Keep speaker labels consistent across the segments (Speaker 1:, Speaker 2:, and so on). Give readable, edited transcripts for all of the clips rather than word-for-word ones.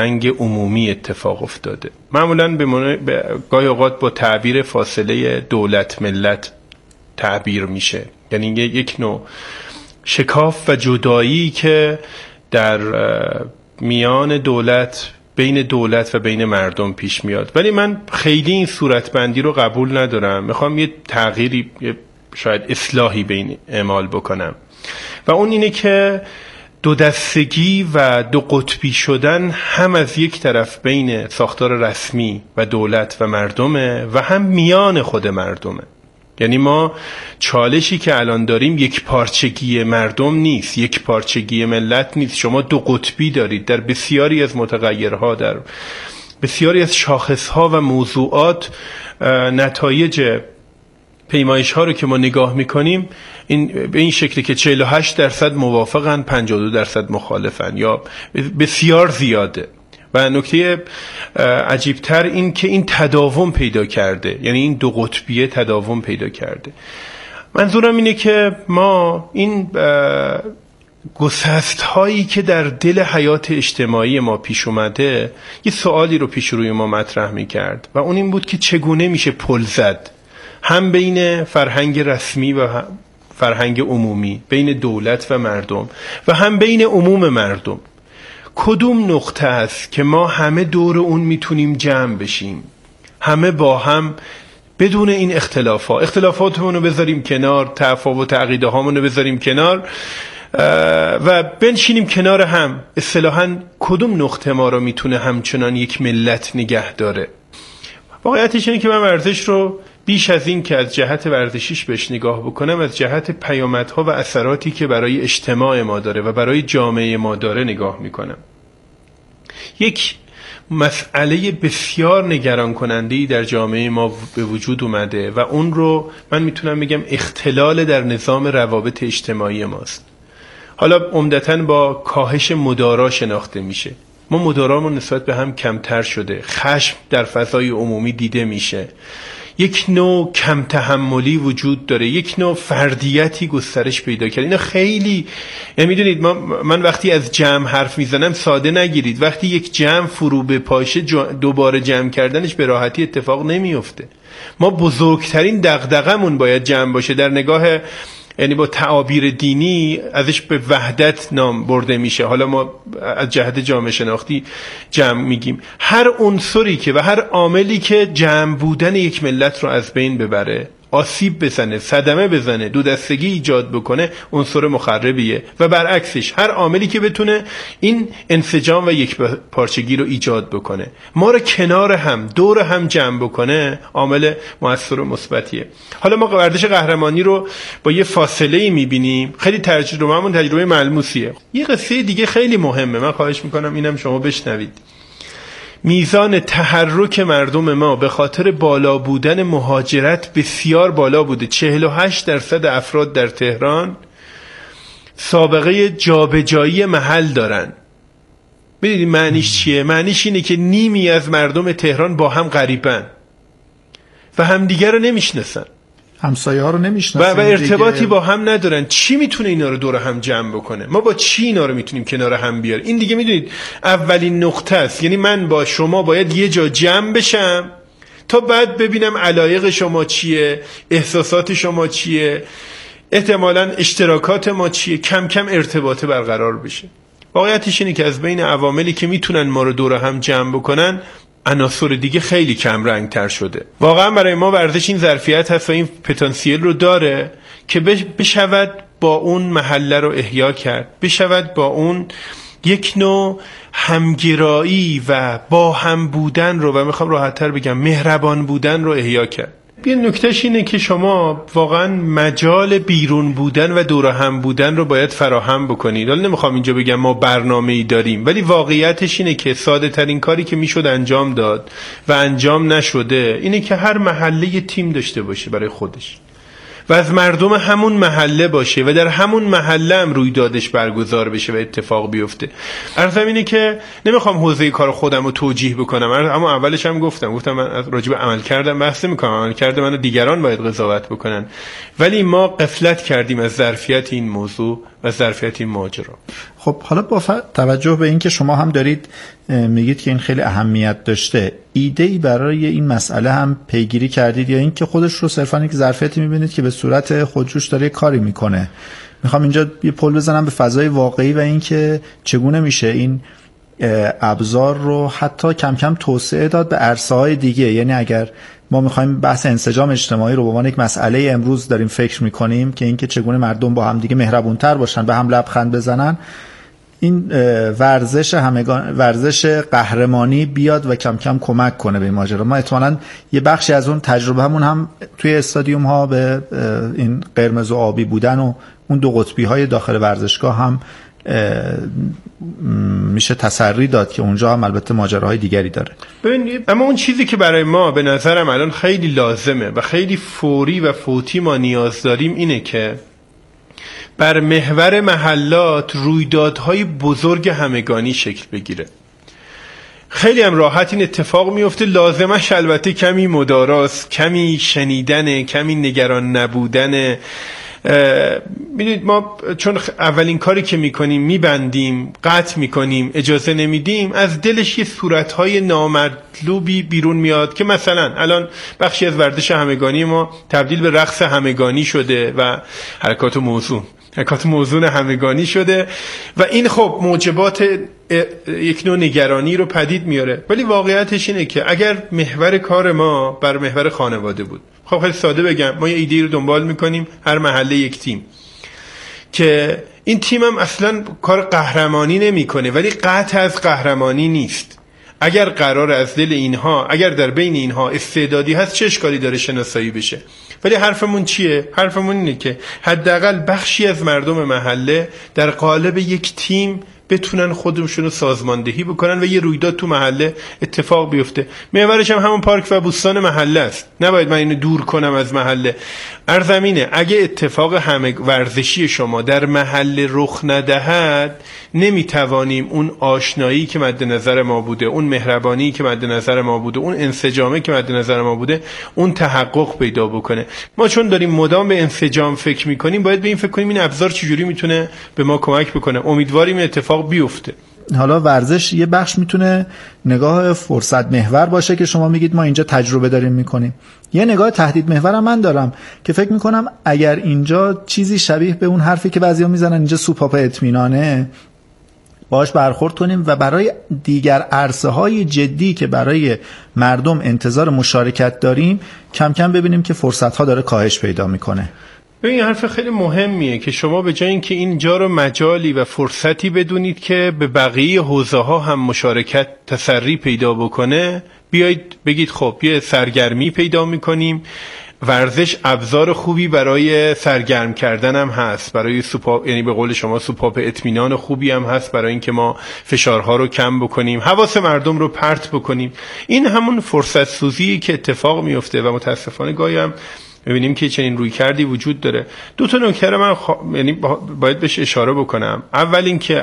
Speaker 1: فرهنگ عمومی اتفاق افتاده. معمولاً به گاهی اوقات با تعبیر فاصله دولت ملت تعبیر میشه، یعنی یک نوع شکاف و جدایی که در میان دولت، بین دولت و بین مردم پیش میاد. ولی من خیلی این صورتبندی رو قبول ندارم. میخوام یه تغییری، شاید اصلاحی بین اعمال بکنم و اون اینه که دو دستگی و دو قطبی شدن هم از یک طرف بین ساختار رسمی و دولت و مردمه و هم میان خود مردمه. یعنی ما چالشی که الان داریم یک پارچگی مردم نیست، یک پارچگی ملت نیست. شما دو قطبی دارید در بسیاری از متغیرها، در بسیاری از شاخصها و موضوعات. نتایج پیمایش ها رو که ما نگاه میکنیم به این شکلی که 48% موافقن، 52% مخالفن یا بسیار زیاده. و نکته عجیبتر این که این تداوم پیدا کرده، یعنی این دو قطبیه تداوم پیدا کرده. منظورم اینه که ما این گسست هایی که در دل حیات اجتماعی ما پیش اومده، یه سوالی رو پیش روی ما مطرح میکرد و اون این بود که چگونه میشه پل زد هم بین فرهنگ رسمی و فرهنگ عمومی، بین دولت و مردم و هم بین عموم مردم. کدوم نقطه است که ما همه دور اون میتونیم جمع بشیم، همه با هم بدون این اختلافاتمون رو بذاریم کنار، تفاوت عقیده هامون رو بذاریم کنار و بنشینیم کنار هم. اصطلاحاً کدوم نقطه ما رو میتونه همچنان یک ملت نگه داره؟ واقعیتش اینه که من ورزش رو بیش از این که از جهت ورزشیش بهش نگاه بکنم، از جهت پیامدها و اثراتی که برای اجتماع ما داره و برای جامعه ما داره نگاه میکنم. یک مسئله بسیار نگران کننده‌ای در جامعه ما به وجود اومده و اون رو من میتونم بگم اختلال در نظام روابط اجتماعی ماست. حالا عمدتاً با کاهش مدارا شناخته میشه. ما مدارامون نسبت به هم کمتر شده، خشم در فضای عمومی دیده میشه، یک نوع کم تحملی وجود داره، یک نوع فردیتی گسترش پیدا کرده. اینا خیلی، یعنی میدونید من وقتی از جمع حرف میزنم ساده نگیرید، وقتی یک جمع فرو بپاشه دوباره جمع کردنش به راحتی اتفاق نمیفته. ما بزرگترین دغدغمون باید جمع باشه در نگاه، یعنی با تعابیر دینی ازش به وحدت نام برده میشه. حالا ما از جهت جامعه شناختی جمع میگیم. هر عنصری که و هر عاملی که جمع بودن یک ملت رو از بین ببره، آسیب بزنه، صدمه بزنه، دو دستگی ایجاد بکنه، عنصر مخربیه. و برعکسش هر عاملی که بتونه این انسجام و یک پارچگی رو ایجاد بکنه، ما رو کنار هم، دور هم جمع بکنه، عامل مؤثر و مثبتیه. حالا ما ورزش قهرمانی رو با یه فاصله‌ای می‌بینیم، خیلی تجربه ملموسیه. یه قصه دیگه خیلی مهمه، من خواهش می‌کنم اینم شما بشنوید. میزان تحرک مردم ما به خاطر بالا بودن مهاجرت بسیار بالا بوده. 48% افراد در تهران سابقه جابجایی محل دارن. ببینید معنیش چیه؟ معنیش اینه که نیمی از مردم تهران با هم غریبن و همدیگر رو نمیشناسن،
Speaker 2: همسایه ها رو نمیشناسن
Speaker 1: و ارتباطی با هم ندارن. چی میتونه اینا رو دور هم جمع بکنه؟ ما با چی اینا رو میتونیم کنار هم بیاریم؟ این دیگه میدونید اولین نقطه است. یعنی من با شما باید یه جا جمع بشم تا بعد ببینم علایق شما چیه، احساسات شما چیه، احتمالاً اشتراکات ما چیه، کم کم ارتباط برقرار بشه. واقعیتش اینه که از بین عواملی که میتونن ما رو دور هم جمع بکنن، عناصر دیگه خیلی کم رنگ تر شده. واقعا برای ما ورزش این ظرفیت هست و این پتانسیل رو داره که بشود با اون محله رو احیا کرد، بشود با اون یک نوع همگرایی و با هم بودن رو، و میخوام راحت تر بگم مهربان بودن رو احیا کرد. یه نکتهش اینه که شما واقعا مجال بیرون بودن و دور هم بودن رو باید فراهم بکنید. حالا نمیخوام اینجا بگم ما برنامه‌ای داریم، ولی واقعیتش اینه که ساده ترین کاری که میشد انجام داد و انجام نشده اینه که هر محله یه تیم داشته باشه برای خودش و از مردم همون محله باشه و در همون محله هم رویدادش برگزار بشه و اتفاق بیفته. عرضم اینه که نمیخوام حوزه کار خودم رو توجیه بکنم، اما اولش هم گفتم من راجع به عمل کردم بحث میکنم، عمل کرده منو دیگران باید قضاوت بکنن، ولی ما غفلت کردیم از ظرفیت این موضوع و ظرفیت این ماجرا.
Speaker 2: خب حالا با توجه به اینکه شما هم دارید میگید که این خیلی اهمیت داشته، ایده‌ای برای این مسئله هم پیگیری کردید یا این که خودش رو صرفاً یک ظرفیتی میبینید که به صورت خودجوش داره کاری میکنه؟ میخوام اینجا یه پل بزنم به فضای واقعی و این که چگونه میشه این ابزار رو حتی کم کم توسعه داد به عرصه‌های دیگه. یعنی اگر ما میخوایم بحث انسجام اجتماعی رو به عنوان یک مسئله امروز داریم فکر میکنیم که اینکه چگونه مردم با هم دیگه مهربونتر باشن، به هم لبخند بزنن، این ورزش قهرمانی بیاد و کم کم کمک کنه به این ماجرا. ما احتمالاً یه بخشی از اون تجربه همون هم توی استادیوم ها به این قرمز و آبی بودن و اون دو قطبی های داخل ورزشگاه هم میشه تسری داد که اونجا هم البته ماجراهای دیگری داره.
Speaker 1: ببینید، اما اون چیزی که برای ما به نظرم الان خیلی لازمه و خیلی فوری و فوتی ما نیاز داریم اینه که بر محور محلات رویدادهای بزرگ همگانی شکل بگیره. خیلی هم راحت این اتفاق میفته، لازمش البته کمی مداراست، کمی شنیدنه، کمی نگران نبودنه. میدونید ما چون اولین کاری که میکنیم میبندیم، قطع میکنیم، اجازه نمیدیم، از دلش یه صورتهای نامطلوبی بیرون میاد که مثلا الان بخشی از ورزش همگانی ما تبدیل به رقص همگانی شده و حرکات موزون همگانی شده و این خب موجبات یک نوع نگرانی رو پدید میاره. ولی واقعیتش اینه که اگر محور کار ما بر محور خانواده بود، خب خیلی ساده بگم، ما یه ایده رو دنبال میکنیم، هر محله یک تیم، که این تیم هم اصلا کار قهرمانی نمیکنه ولی قطع از قهرمانی نیست. اگر قرار از دل اینها، اگر در بین اینها استعدادی هست، چه اشکالی داره شناسایی بشه؟ ولی حرفمون چیه؟ حرفمون اینه که حداقل بخشی از مردم محله در قالب یک تیم بتونن خودشون رو سازماندهی بکنن و یه رویداد تو محله اتفاق بیفته. محورش هم همون پارک و بوستان محله است، نباید من اینو دور کنم از محله. ارزمینه اگه اتفاق ورزشی شما در محله رخ ندهد، نمیتوانیم اون آشنایی که مد نظر ما بوده، اون مهربانی که مد نظر ما بوده، اون انسجامی که مد نظر ما بوده، اون تحقق پیدا بکنه. ما چون داریم مدام به انسجام فکر میکنیم، باید به این فکر کنیم این ابزار چجوری میتونه به ما کمک بکنه. امیدواریم این اتفاق بیفته.
Speaker 2: حالا ورزش یه بخش میتونه نگاه فرصت محور باشه که شما میگید ما اینجا تجربه داریم میکنیم. یه نگاه تهدید محور هم من دارم که فکر میکنم اگر اینجا چیزی شبیه به اون حرفی که بعضیا میزنن اینجا سوپاپ اطمینانه باش برخورد کنیم و برای دیگر عرصه‌های جدی که برای مردم انتظار مشارکت داریم کم کم ببینیم که فرصت‌ها داره کاهش پیدا میکنه.
Speaker 1: این حرف خیلی مهمیه که شما به جای اینکه اینجا رو مجالی و فرصتی بدونید که به بقیه حوزه‌ها هم مشارکت تسری پیدا بکنه، بیایید بگید خب یه سرگرمی پیدا میکنیم. ورزش ابزار خوبی برای سرگرم کردن هم هست، برای سوپاپ، یعنی به قول شما سوپاپ اطمینان خوبی هم هست برای اینکه ما فشارها رو کم بکنیم، حواس مردم رو پرت بکنیم. این همون فرصت سوزی که اتفاق میفته و متاسفانه گاهی هم می‌بینیم که چنین روی کردی وجود داره. دو تا نکته رو من یعنی باید بهش اشاره بکنم. اول اینکه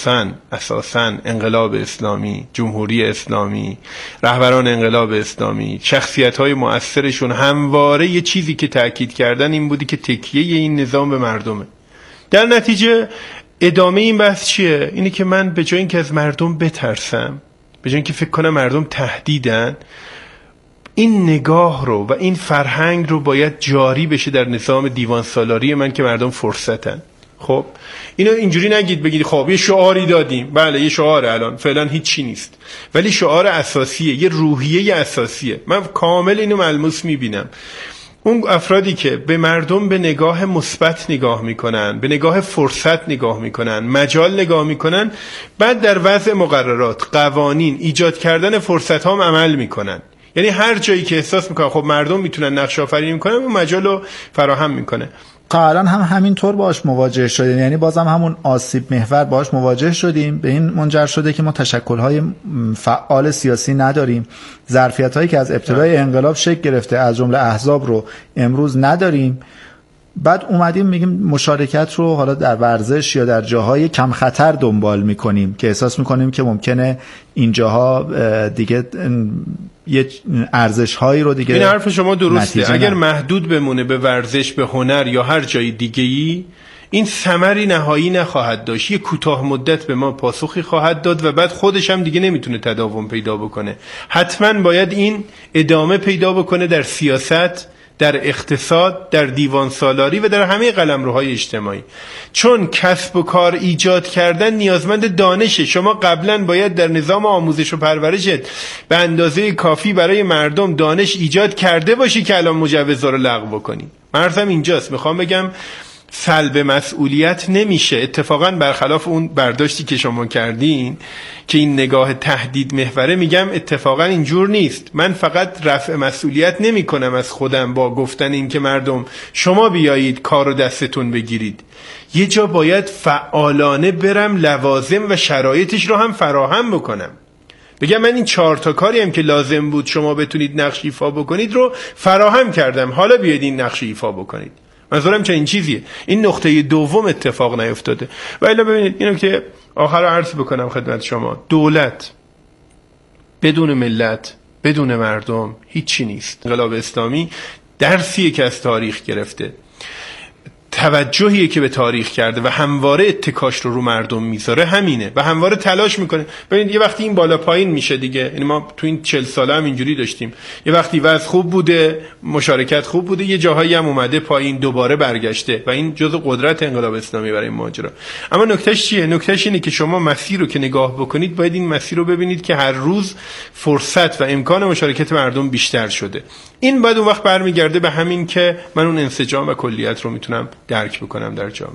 Speaker 1: اساساً انقلاب اسلامی، جمهوری اسلامی، رهبران انقلاب اسلامی، شخصیت‌های مؤثرشون همواره یه چیزی که تاکید کردن این بودی که تکیه این نظام به مردمه. در نتیجه ادامه این بحث چیه؟ اینه که من به جای اینکه از مردم بترسم، به جای اینکه فکر کنم مردم تهدیدن، این نگاه رو و این فرهنگ رو باید جاری بشه در نظام دیوان سالاری من که مردم فرصتن. خب اینو اینجوری نگید بگید خب یه شعاری دادیم، بله یه شعاره، الان فعلا هیچی نیست، ولی شعار اساسیه، یه روحیه اساسیه. من کامل اینو ملموس میبینم. اون افرادی که به مردم به نگاه مثبت نگاه میکنن، به نگاه فرصت نگاه میکنن، مجال نگاه میکنن، بعد در وضع مقررات، قوانین، ایجاد کردن فرصت ها هم عمل میکنن. یعنی هر جایی که احساس میکنن خب مردم میتونن نقش آفرینی میکنن، اون مجال رو فراهم میکنه.
Speaker 2: الان هم همینطور باش مواجه شدیم، یعنی بازم همون آسیب محور باش مواجه شدیم. به این منجر شده که ما تشکل‌های فعال سیاسی نداریم، ظرفیت‌هایی که از ابتدای انقلاب شکل گرفته از جمله احزاب رو امروز نداریم. بعد اومدیم میگیم مشارکت رو حالا در ورزش یا در جاهای کم خطر دنبال میکنیم که احساس میکنیم که ممکنه اینجاها دیگه یه ارزش هایی رو دیگه.
Speaker 1: این حرف شما درسته. اگر محدود بمونه به ورزش، به هنر یا هر جای دیگه‌ای، این ثمری نهایی نخواهد داشت. یه کوتاه مدت به ما پاسخی خواهد داد و بعد خودش هم دیگه نمیتونه تداوم پیدا بکنه. حتما باید این ادامه پیدا بکنه در سیاست، در اقتصاد، در دیوان سالاری و در همه قلمروهای اجتماعی. چون کسب و کار ایجاد کردن نیازمند دانشه. شما قبلا باید در نظام آموزش و پرورشت به اندازه کافی برای مردم دانش ایجاد کرده باشی که الان مجوزها رو لغو بکنی. مرزم اینجاست. میخوام بگم سلب مسئولیت نمیشه. اتفاقا برخلاف اون برداشتی که شما کردین که این نگاه تهدید محوره، میگم اتفاقا اینجور نیست. من فقط رفع مسئولیت نمی کنم از خودم با گفتن این که مردم شما بیایید کارو دستتون بگیرید. یه جا باید فعالانه برم لوازم و شرایطش رو هم فراهم بکنم. بگم من این 4 تا کاری هم که لازم بود شما بتونید نقش ایفا بکنید رو فراهم کردم، حالا بیاید این نقش ایفا بکنید. منظورم چه این چیزیه. این نقطه دوم اتفاق نیفتاده. و الا ببینید اینو که آخر عرض بکنم خدمت شما، دولت بدون ملت، بدون مردم هیچی نیست. انقلاب اسلامی درسیه که از تاریخ گرفته، توجهیه که به تاریخ کرده و همواره اتکاش رو مردم میذاره، همینه و همواره تلاش میکنه. ببینید یه وقتی این بالا پایین میشه دیگه. یعنی ما تو این 40 ساله هم اینجوری داشتیم، یه وقتی وضع خوب بوده، مشارکت خوب بوده، یه جاهایی هم اومده پایین، دوباره برگشته و این جزء قدرت انقلاب اسلامی برای ماجرا. اما نکتهش چیه؟ نکتهش اینه که شما مسیر رو که نگاه بکنید باید این مسیر رو ببینید که هر روز فرصت و امکان مشارکت مردم بیشتر شده. این بعد اون وقت برمیگرده به همین که من اون انسجام و کلیت رو میتونم درک بکنم در جامعه.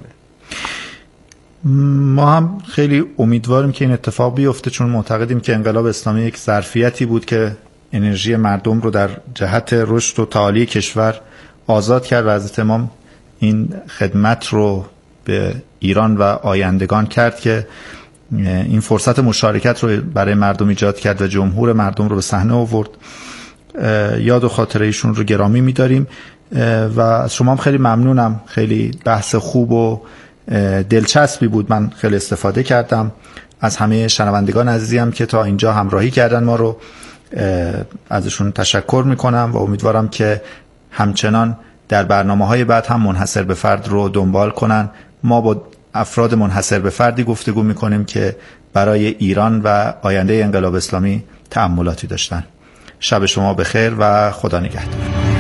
Speaker 2: ما هم خیلی امیدواریم که این اتفاق بیفته، چون معتقدیم که انقلاب اسلامی یک ظرفیتی بود که انرژی مردم رو در جهت رشد و تعالی کشور آزاد کرد و از تمام این خدمت رو به ایران و آیندگان کرد که این فرصت مشارکت رو برای مردم ایجاد کرد و جمهور مردم رو به صحنه آورد. یاد و خاطره ایشون رو گرامی می‌داریم و از شما هم خیلی ممنونم. خیلی بحث خوب و دلچسبی بود. من خیلی استفاده کردم. از همه شنوندگان عزیزیم که تا اینجا همراهی کردن ما رو ازشون تشکر میکنم و امیدوارم که همچنان در برنامه‌های بعد هم منحصر به فرد رو دنبال کنن. ما با افراد منحصر به فردی گفتگو میکنیم که برای ایران و آینده انقلاب اسلامی تأملاتی داشتن. شب شما بخیر و خدا نگهدار.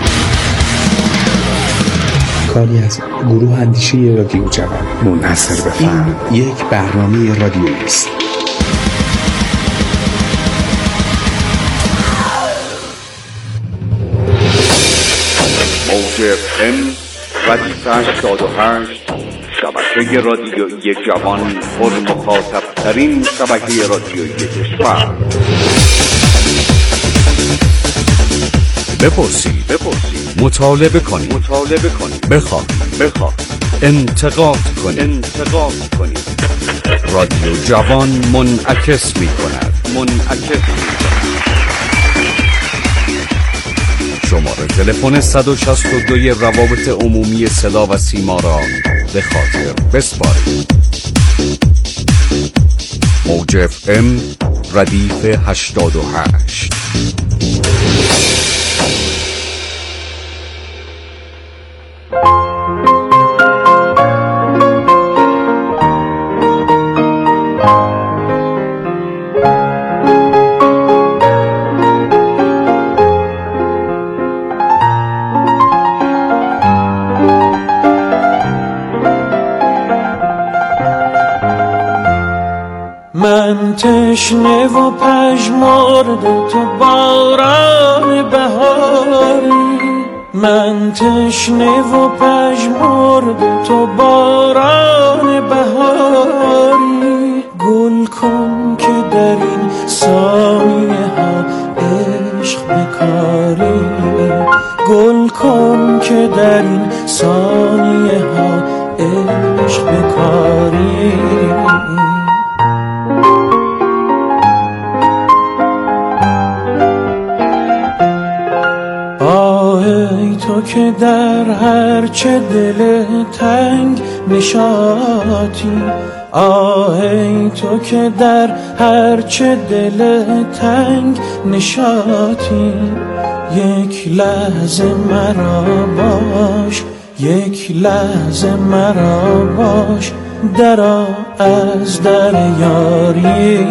Speaker 3: کاری از گروه اندیشه رادیو جوان منحصر به فرد. این یک برنامه رادیویی است.
Speaker 4: موج FM ردیف 88 شبکه رادیویی جوان پر مخاطب ترین شبکه رادیویی کشور.
Speaker 5: بپرسید، مطالبه کنید، بخواد، انتقاد کنید. رادیو جوان منعکس می‌کند. شماره تلفن 162 روابط عمومی صدا و سیما را به خاطر بسپارید. موج FM ردیف 88.
Speaker 6: من تشنه و پژمرده تو باران بهاری، من تشنه و پژمرده تو باران بهاری. گل کن که در این ثانیه ها عشق بکاری، گل کن که در این ثانیه ها عشق بکاری. تو که در هر چه دل تنگ نشاطی، آهی تو که در هر چه دل تنگ نشاطی. یک لحظه مرا باش یک لحظه مرا باش درآ از در یاری.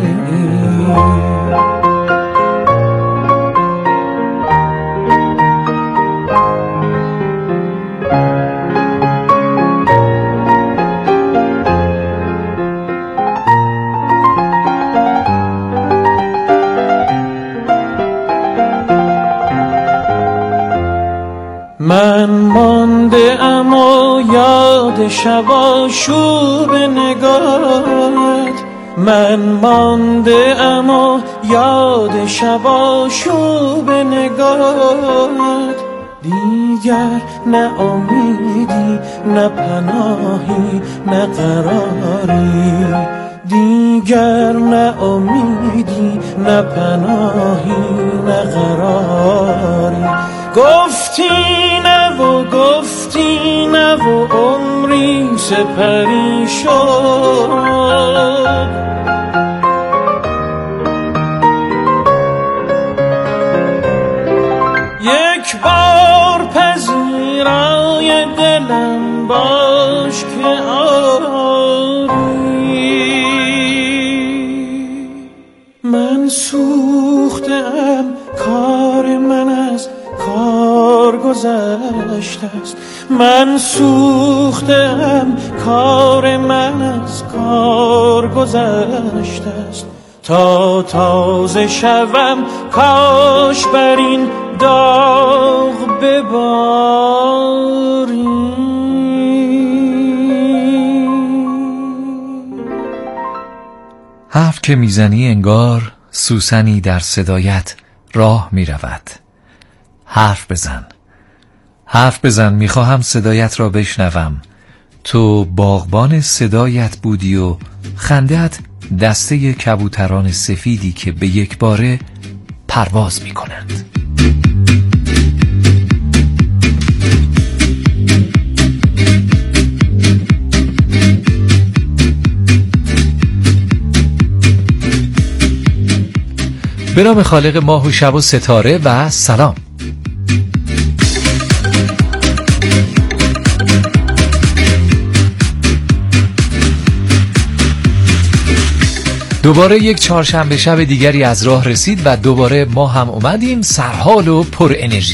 Speaker 6: من مانده اما یاد شب شور نگاهت، من مانده اما یاد شب شور نگاهت. دیگر نه امیدی نه پناهی نه قراری، دیگر نه امیدی نه پناهی نه قراری. گفتی نه و گفتی نه و عمری سپری شد. یک بار پذیرای دلم باش که آری. من سوختم، کار من از کار گذشته است. من سوختم، کار من از کار گذشته است. تا تازه شوم کاش بر این داغ بباری.
Speaker 7: حرف که میزنی انگار سوسنی در صدایت راه میرود. حرف بزن، حرف بزن، میخواهم صدایت را بشنوم. تو باغبان صدایت بودی و خنده‌ات دسته کبوتران سفیدی که به یک باره پرواز میکنند. به نام خالق ماه و شب و ستاره و سلام. دوباره یک چهارشنبه شب دیگری از راه رسید و دوباره ما هم اومدیم سرحال و پر انرژی.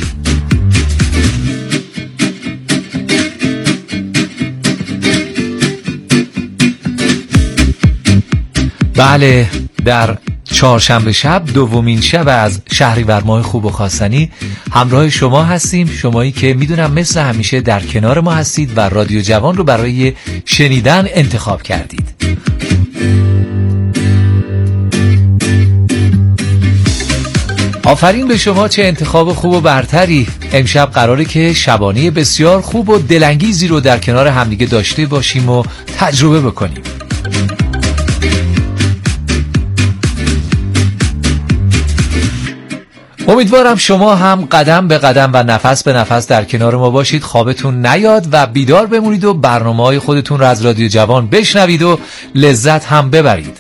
Speaker 7: بله، در چهارشنبه شب دومین شب از شهریور ماه خوب و خواستنی همراه شما هستیم. شمایی که میدونم مثل همیشه در کنار ما هستید و رادیو جوان رو برای شنیدن انتخاب کردید. آفرین به شما، چه انتخاب خوب و برتری. امشب قراره که شبانه بسیار خوب و دلانگیزی رو در کنار همدیگه داشته باشیم و تجربه بکنیم. امیدوارم شما هم قدم به قدم و نفس به نفس در کنار ما باشید، خوابتون نیاد و بیدار بمونید و برنامه‌های خودتون رو از رادیو جوان بشنوید و لذت هم ببرید.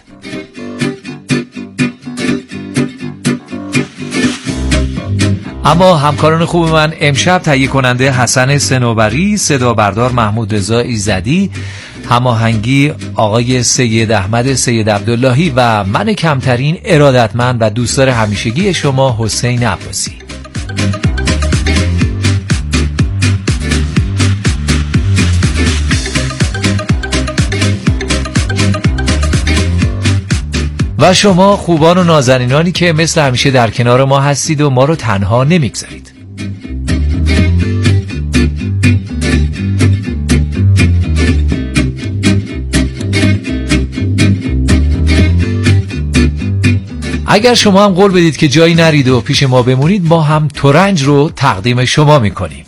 Speaker 7: اما همکاران خوب من امشب تهیه کننده حسن صنوبری، صدا بردار محمود رضا ایزدی، هماهنگی آقای سید احمد سید عبداللهی و من کمترین ارادتمند و دوستدار همیشگی شما حسین عباسی. و شما خوبان و نازنینانی که مثل همیشه در کنار ما هستید و ما رو تنها نمیگذارید. اگر شما هم قول بدید که جایی نرید و پیش ما بمونید، ما هم ترنج رو تقدیم شما میکنیم.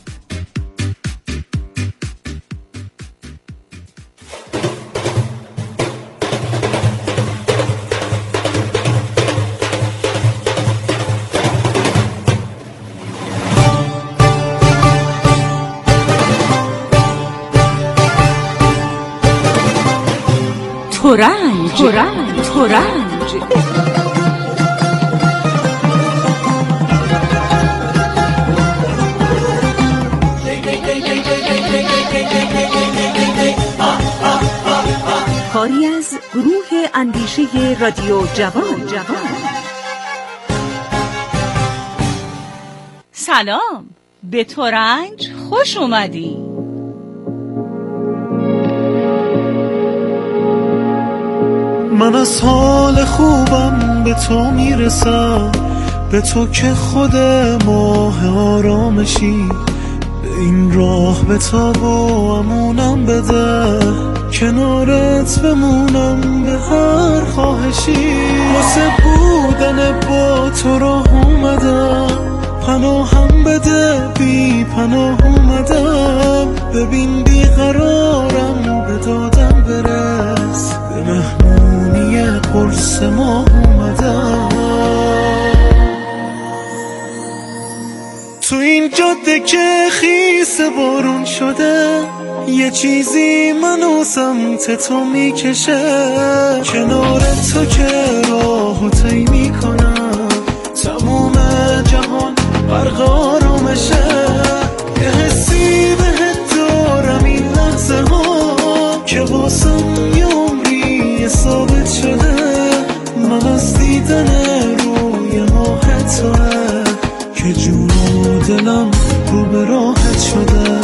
Speaker 8: ترنج هندیشه رادیو جوان.
Speaker 9: سلام، به ترنج خوش اومدی.
Speaker 6: من از حال خوبم به تو میرسم، به تو که خود ماه آرامشی. به این راه به تا با امونم بده، کنارت بمونم به هر خواهشی. واسه بودن با تو راه اومدم، پناهم بده بی پناه اومدم. ببین بیقرارم به دادم برس، به مهمونی قرص ما اومدم. تو این جاده که خیس بارون شده، یه چیزی منو سمت تو میکشه. کنار تو که راهو طی میکنم، تموم جهان برق آرامشه. یه حسی بهت دارم این لحظه ها، که واسم یه عمری ثابت شده. من از دیدن روی ماه توه، که جون و دلم رو به راحت شده.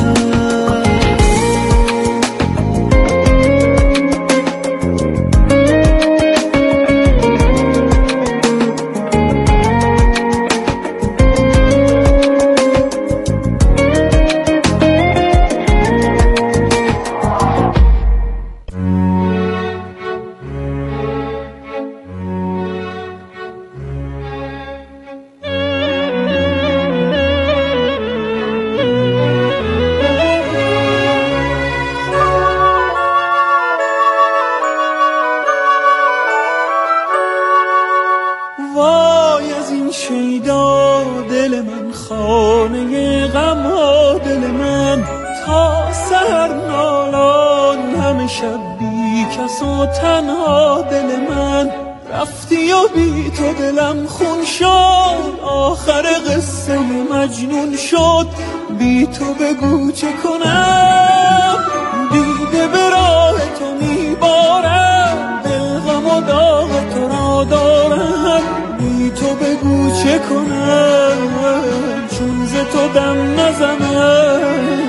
Speaker 6: مجنون شد بی تو، بگو چه کنم. دیده به راه تو میبارم، دل غم و داغ تو را دارم. بی تو بگو چه کنم، چون ز تو دم نزنم.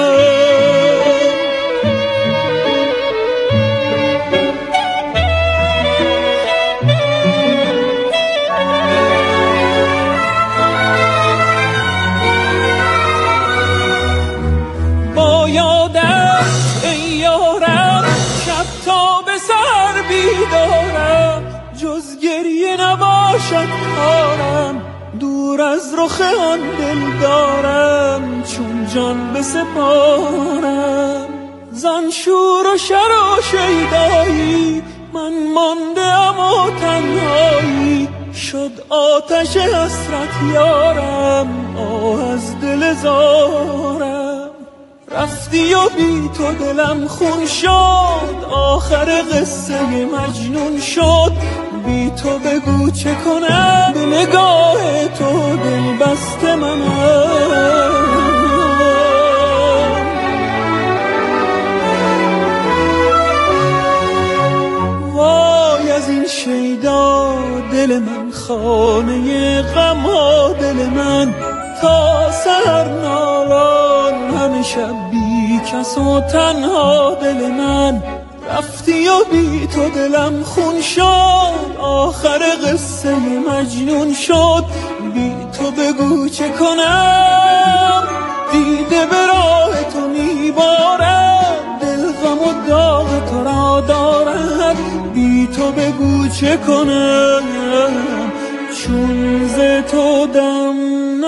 Speaker 6: دور از رخ آن دل دارم، چون جان بسپارم. زن شور و شر و شیدایی، من ماندم و تنهایی. شد آتش حسرت یارم، آه از دل زارم. رفتی و بی تو دلم خون شد، آخر قصه مجنون شد. بی تو بگو چه کنم، به نگاه تو دل بسته منم. وای از این شیدا دل من، خانه غم ها دل من. تا سحر نالان همه شب بی کس و تنها دل من. رفتی و بی تو دلم خون شد، آخر قصه مجنون شد. بی تو بگو چه کنم، دیده به راه تو میبارم. دل غم و داغ تو را دارم. بی تو بگو چه کنم، چون ز تو دم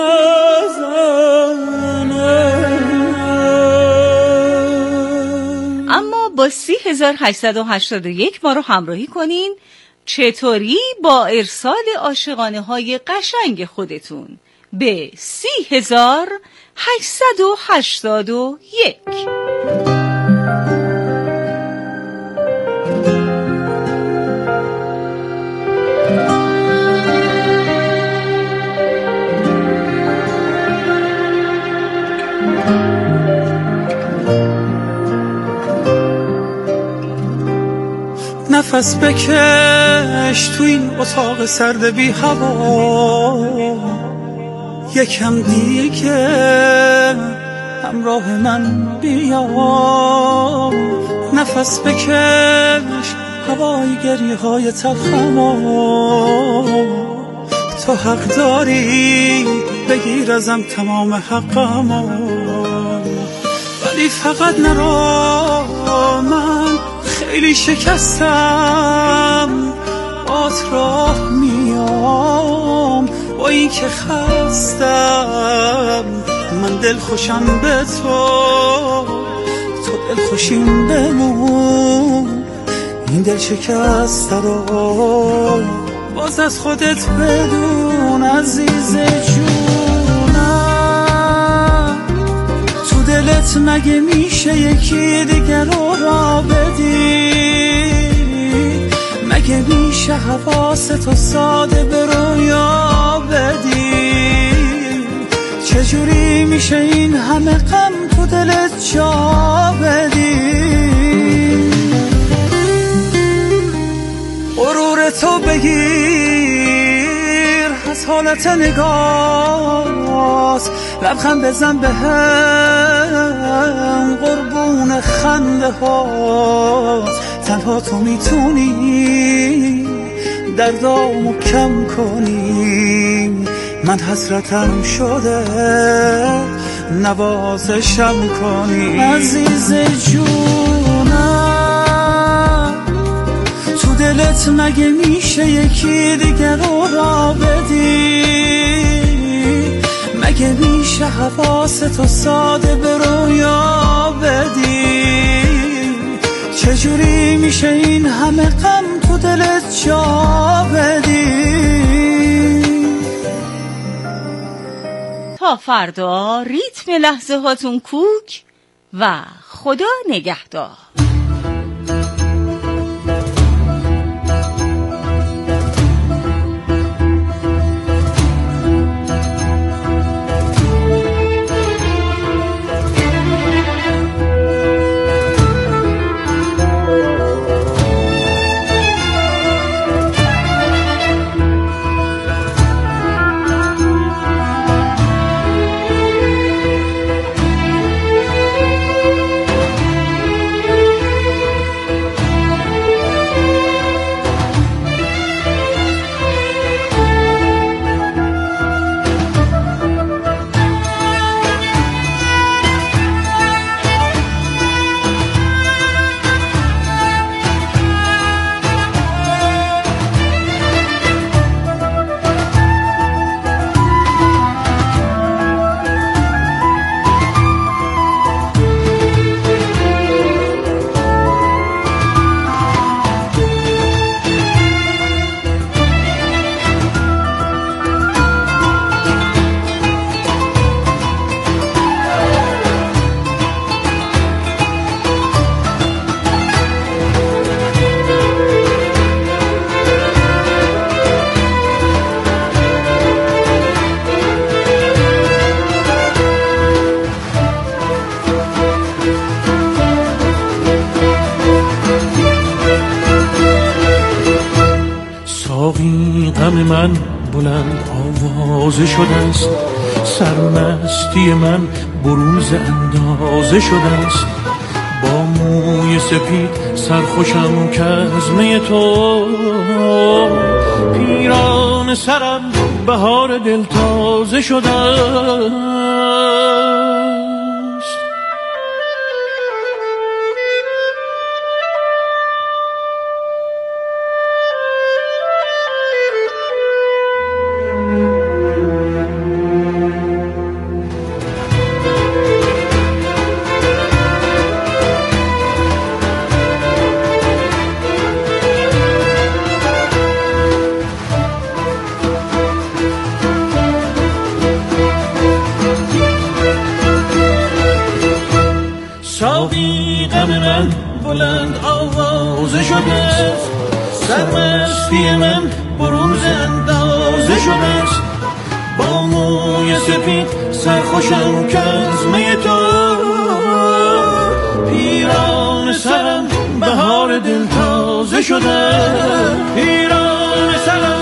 Speaker 6: نزنم.
Speaker 9: اما با 3881 ما رو همراهی کنین. چطوری با ارسال عاشقانه های قشنگ خودتون به 3881.
Speaker 6: نفس بکش تو این اتاق سرد بی هوا، یکم دیگه همراه من بیا. نفس بکش هوای گریه های تلخمو، تو حق داری بگیر ازم تمام حقمو، ولی فقط نرو، من خیلی شکستم، بات راه میام با این که خستم. من دل خوشم به تو دل خوشیم بمون، این دل شکسته رو باز از خودت بدون عزیز جونم. تو دلت مگه میشه یکی دیگر رو را بدی؟ مگه میشه حواستو ساده به رویا بدی؟ چجوری میشه این همه غم تو دلت جا بدی؟ غرور تو بگیر از حالت نگاهت، لبخند بزن به هم قربون خنده هات. تنها تو میتونی دردامو کم کنی، من حسرتم شده نوازشم کنی. عزیز جونم تو دلت مگه میشه یکی دیگر رو را بدی؟ مگه میشه حواستو ساده به رویا بدی؟ چجوری میشه این همه غم تو دلت جا بدی؟
Speaker 9: تا فردا ریتم لحظه هاتون کوک و خدا نگهدار.
Speaker 6: غم من بلند آوازه شده است، سرمستی من برون ز اندازه شده است. با موی سپید سرخوشم که از می تو، پیران سرم بهار دل تازه شده است. ساقی غم من بلند آوازه شده است، سرمستی من برون ز اندازه شده است. با موی سپید سرخوشم که از می تو، پیران سرم بهار بهار دل تازه شده. ایران سلام